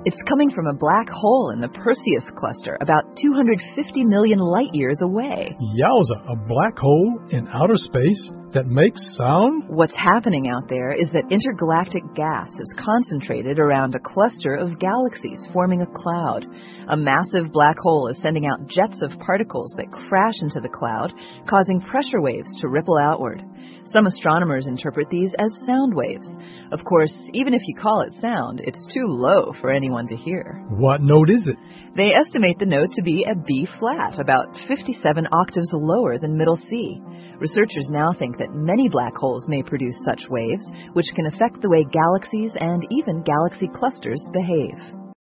It's coming from a black hole in the Perseus cluster, about 250 million light-years away. Yowza, a black hole in outer space that makes sound? What's happening out there is that intergalactic gas is concentrated around a cluster of galaxies, forming a cloud. A massive black hole is sending out jets of particles that crash into the cloud, causing pressure waves to ripple outward. Some astronomers interpret these as sound waves. Of course, even if you call it sound, it's too low for anyone to hear. What note is it? They estimate the note to be a B-flat, about 57 octaves lower than middle C. Researchers now think that many black holes may produce such waves, which can affect the way galaxies and even galaxy clusters behave.